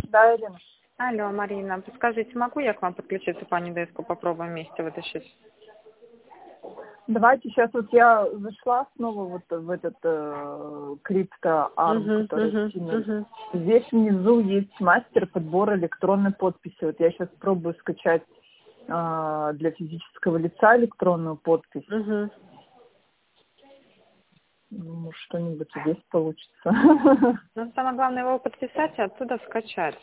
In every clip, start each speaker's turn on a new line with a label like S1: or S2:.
S1: Да, Ирина.
S2: Алло, Марина, подскажите, могу я к вам подключиться по Нидеску, попробуем вместе вытащить?
S1: Давайте сейчас вот я зашла снова вот в этот крипто-арм, который скинули. Здесь внизу есть мастер подбора электронной подписи. Вот я сейчас пробую скачать для физического лица электронную подпись. Может, что-нибудь здесь получится.
S2: Ну, самое главное его подписать и оттуда скачать.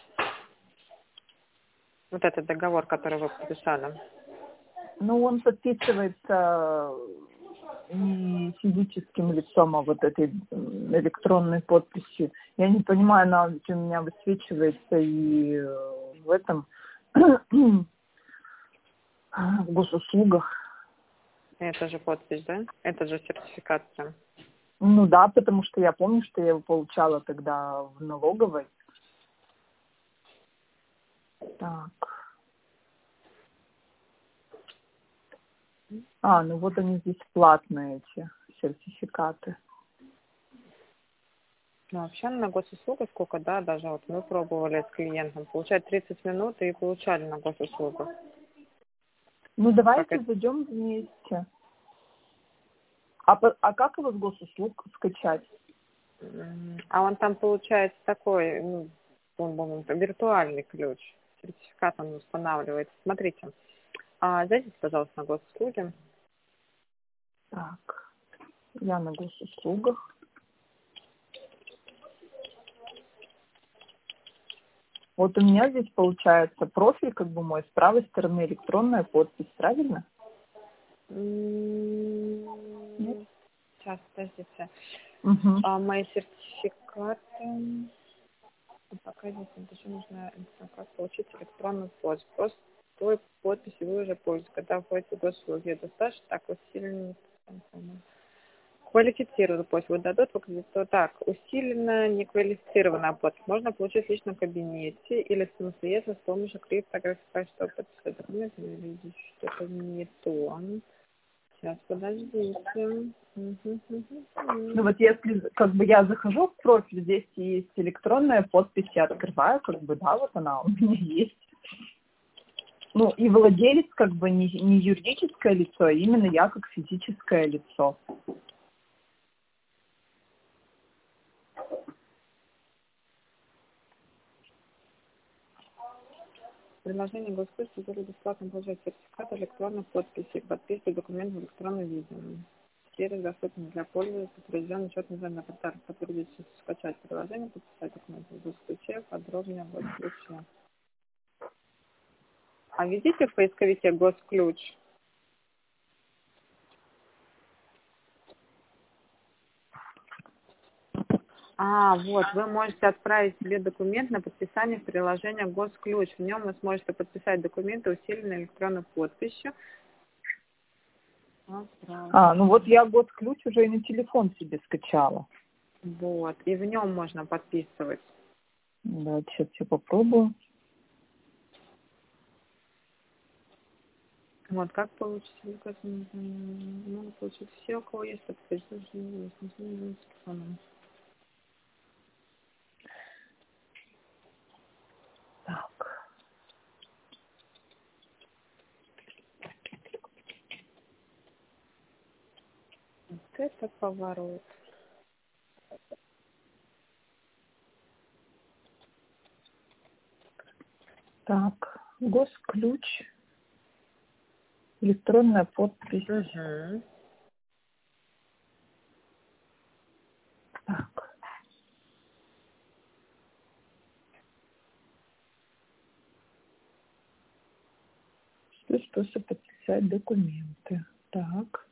S2: Вот этот договор, который вы подписали.
S1: Ну, он подписывается не физическим лицом, а вот этой электронной подписью. Я не понимаю, она ведь у меня высвечивается и в этом в госуслугах.
S2: Это же подпись, да? Это же сертификация.
S1: Ну да, потому что я помню, что я его получала тогда в налоговой. Так. Ну вот они здесь платные, эти сертификаты.
S2: Ну, вообще на госуслугах сколько, да, даже вот мы пробовали с клиентом, получать 30 минут и получали на госуслугах.
S1: Ну, давайте зайдем вместе. А как его с госуслуг скачать?
S2: А он там получается такой, ну, виртуальный ключ. Сертификат он устанавливается. Смотрите, зайдите, пожалуйста, на госуслуги.
S1: Так, я на госуслугах. Вот у меня здесь получается профиль, как бы мой, с правой стороны электронная подпись, правильно?
S2: Нет? Сейчас, подождите. Мои сертификаты. Пока здесь еще нужно получить электронную подпись. Просто той подписью вы уже пользуетесь, когда входите в госуслуги. Это стаж так усиленно квалифицированную подпись выдадут в так, усиленно неквалифицированная подпись можно получить в личном кабинете или самостоятельно с помощью криптографии, чтобы подписать документы, или что-то не то. Сейчас, подождите.
S1: Ну вот если как бы я захожу в профиль, здесь есть электронная подпись, я открываю, как бы, да, вот она у меня есть. Ну и владелец как бы не юридическое лицо, а именно я как физическое лицо.
S2: Приложение Госслужбы позволит бесплатно получать сертификат электронной подписи и подписывать документы в электронном виде. Сервис доступен для пользователей, проведен учет на портале, подтвердить, скачать приложение, подписать документы в госключе, подробнее о госключе. А введите в поисковике госключ. Вот, вы можете отправить себе документ на подписание в приложение Госключ. В нем вы сможете подписать документы усиленной электронной подписью.
S1: Ну вот я Госключ уже и на телефон себе скачала.
S2: Вот, и в нем можно подписывать.
S1: Да, сейчас я попробую.
S2: Вот, как получить? Могут получить все, у кого есть подписывание с телефоном.
S1: Так.
S2: Вот это поворот.
S1: Так, Госключ, электронная подпись. Так. Способ подписать документы. Так.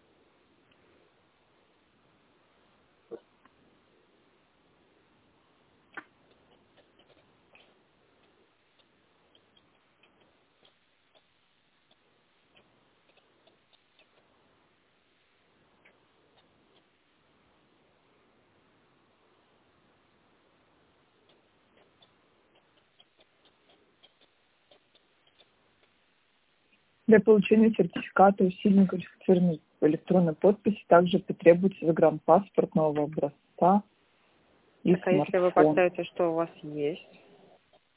S1: Для получения сертификата усиленной квалифицированной электронной подписи также потребуется загранпаспорт нового образца и
S2: Так, а если вы
S1: смартфон.
S2: поставите, что у вас есть?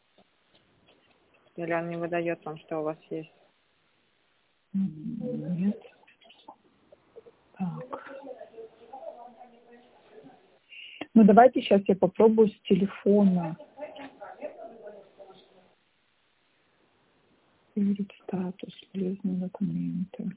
S2: Или он не выдает вам, что у вас есть?
S1: Нет. Так. Ну, давайте сейчас я попробую с телефона. Проверить статус, полезные документы.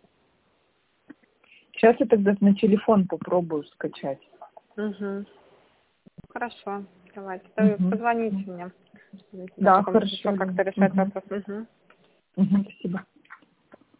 S1: Сейчас я тогда на телефон попробую скачать.
S2: Угу. Хорошо. Давайте. Позвоните мне.
S1: Да, хорошо.
S2: Как-то решать вопрос. Угу.
S1: Спасибо.